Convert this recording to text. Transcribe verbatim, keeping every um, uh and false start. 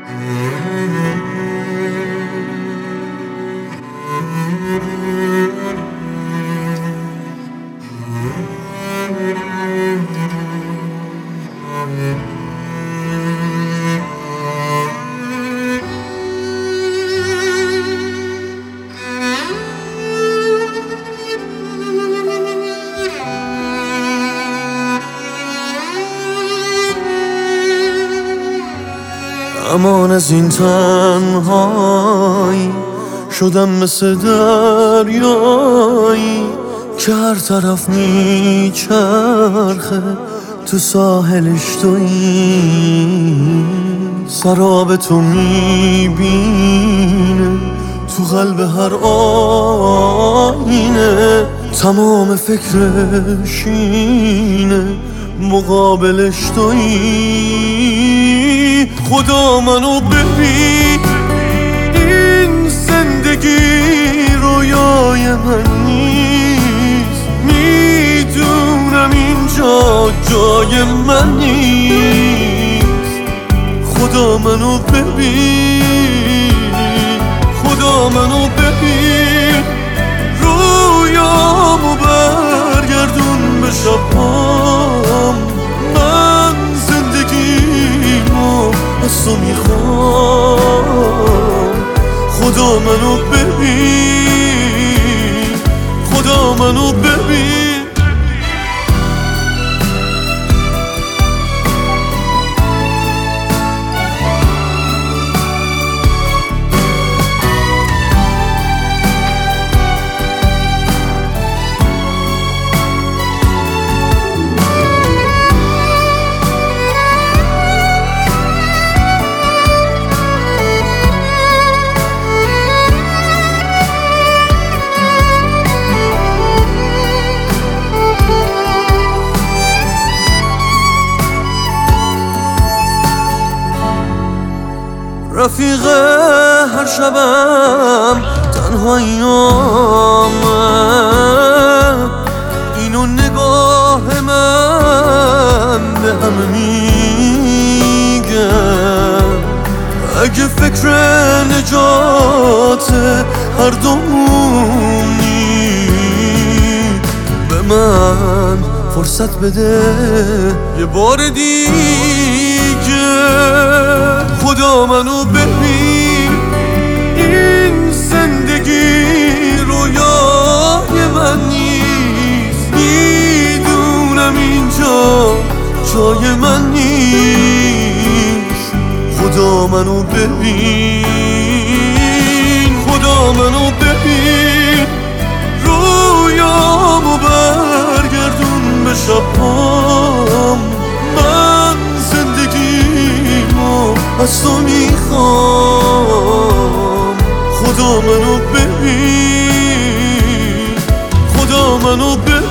امان از این تنهایی شدم مثل دریایی که هر طرف میچرخه تو ساحلش تویی، سراب تو میبینه تو قلب هر آینه، تمام فکرش اینه مقابلش تویی. خدا منو ببین، این زندگی رویای من نیست، میدونم اینجا جای من نیست. خدا منو ببین، خدا منو ببین، رویامو برگردون به شبام. من زندگیمو از تو میخوام. خدا منو ببین، خدا منو ببین. رفیق هر شبم تنهاییامه، اینو نگاه من به همه میگه. اگه فکر نجات هر دومونی به من فرصت بده یه بار دیگه. خدا منو ببین، این زندگی رویای من نیست، میدونم اینجا جای من نیست. خدا منو ببین، خدا منو ببین، رویامو برگردون به شبام. من زندگیمو از تو میخوام. خدا منو ببین، خدا منو ببین.